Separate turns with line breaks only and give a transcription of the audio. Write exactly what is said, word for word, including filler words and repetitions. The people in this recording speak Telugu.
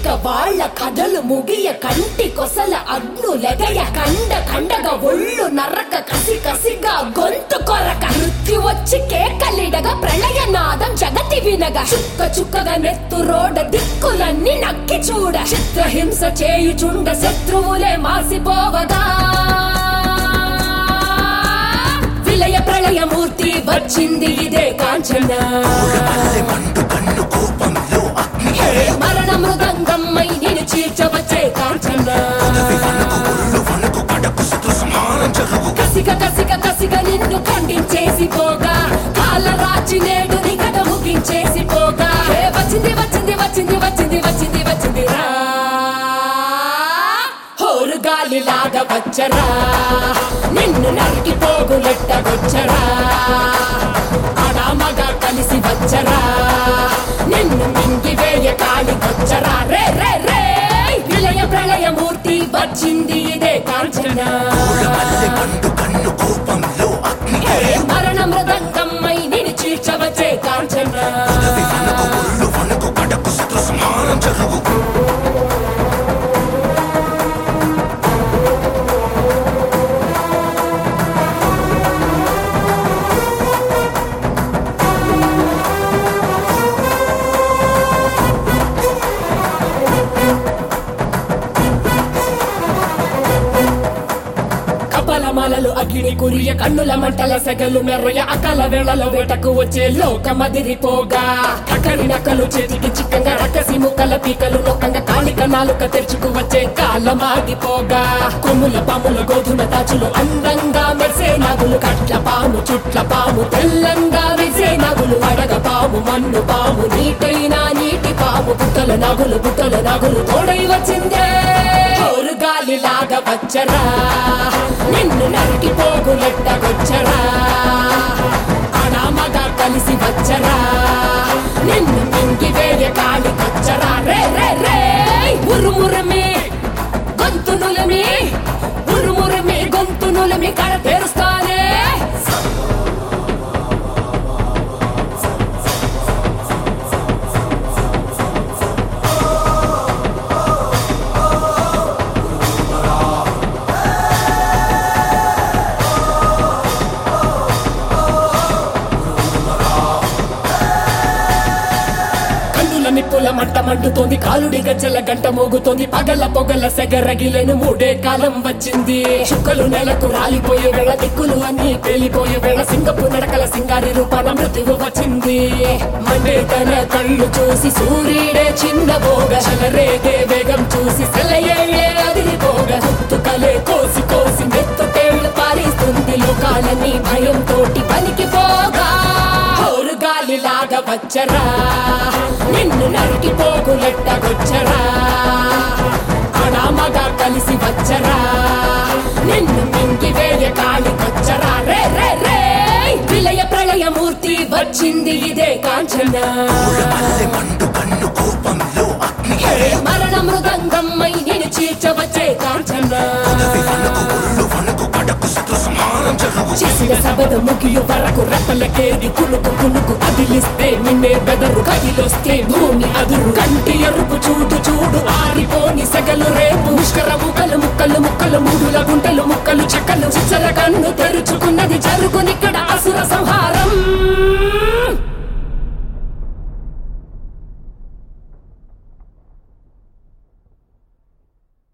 ఇక వాళ్ళ కథలు ముగియ కంటి కొసల అగ్ను లెగయ కండ కండగా ఒళ్ళు నరక కసి కసిగా గొంతు కొరక మృత్యు వచ్చి కేకలిడగా ప్రళయ నాదం జగతి వినగా చుక్క చుక్కగా నెత్తు రోడ దిక్కులన్నీ నక్కి చూడ చిత్రహింస చేయుచుండ శత్రువులే మాసిపోవగా విలయ ప్రళయమూర్తి వచ్చింది ఇదే కాంచన మరణ మృదంగమ్మై నేను చీల్చవచ్చే కాంచన కసిక కసిక కసిక నిన్ను ఖండించేసి పోగా కాలరాచి నేడు నీ కథ ముగించేసి పోగా వచ్చింది వచ్చింది వచ్చింది వచ్చింది వచ్చింది వచ్చింది రా హోరు గాలిలాగా వచ్చరా నిన్ను నరికి పోగులెట్టగొచ్చరా ఆడామగా కలిసి వచ్చరా నిన్ను మింగి వేయ కాళికొచ్చరా రే రే రే విలయ ప్రళయమూర్తి వచ్చింది ఇదే కాంచన మరణ మృదంగమ్మై నేను చీల్చవచ్చే కాంచన మలలు అగ్ని కురియ కన్నుల మంటల సెగలు మెర్రయ అకల వేళలో వేటకు వచ్చే లోకమదిరిపోగా కకరి నకలు చేతికి చిక్కంగా రకసి ముక్కల పీకలు లోకంగా కాళిక నాలుక తెరుచుకు వచ్చే కాలమాగిపోగా కొమ్ముల పాముల గోధుమ తాచులు అందంగా మెరిసే నాగులు కట్ల పాము చుట్ల పాము తెల్లంగా మెరిసే నాగులు అడగ పాము మన్ను పాము నీటైనా నీటి పాము బుట్టల నాగులు బుట్టల నాగులు తోడై వచ్చిందే గాలిలాగా వచ్చరా నిన్ను నరికి పోగులెట్టగొచ్చరా ఆడామగా కలిసి వచ్చరా నిన్ను మింగి వేయ కాళికొచ్చరా రే రే రే ఉరుమురమే గొంతునులమి ఉరుమురమే గొంతునులమి కడ తెరుస్తానే నిప్పుల మంట మండుతోంది కాలుడి గజ్జల గంట మోగుతోంది పగల పొగల సెగరగిలేను మూడే కాలం వచ్చింది చుక్కలు నెలకు రాలిపోయే వేళ దిక్కులు అన్ని పేలిపోయే వేళ సింగపు నడకల సింగారి రూపాన మృత్యువు వచ్చింది మండే తన కళ్ళు చూసి సూర్యుడే చిన్నబోగ చలరేగే వేగం చూసి సెలయే అదిరిపోగ గుర్తుకలే కోసి కోసి మెత్తుకేళ్లు పారిస్తుంది లోకాలన్నీ భయం తోటి పనికిపోగా గాలిలాగా వచ్చరా నిన్ను నరికి పోగులెట్టగొచ్చరా ఆడామగా కలిసి వచ్చరా నిన్ను మింగి వేయ కాళికొచ్చరా రే రే రే విలయ ప్రళయమూర్తి వచ్చింది ఇదే కాంచన మరణ మృదంగమ్మై నేను చీల్చవచ్చే కాంచన చేసిన సబద ముగియు వరకు రెప్పలకేది కులుకు కులుకు అదిలిస్తే నిన్నే బెదరు కదిలొస్తే భూమి అదురు కంటి ఎరుపు చూడు చూడు ఆరిపోని సెగలు రేపు ముష్కర ముక్కలు ముక్కలు ముక్కలు మూడుల గుంటలు ముక్కలు చెక్కలు చిచ్చర కన్ను తెరుచుకున్నది జరుగునిక్కడ అసుర సంహారం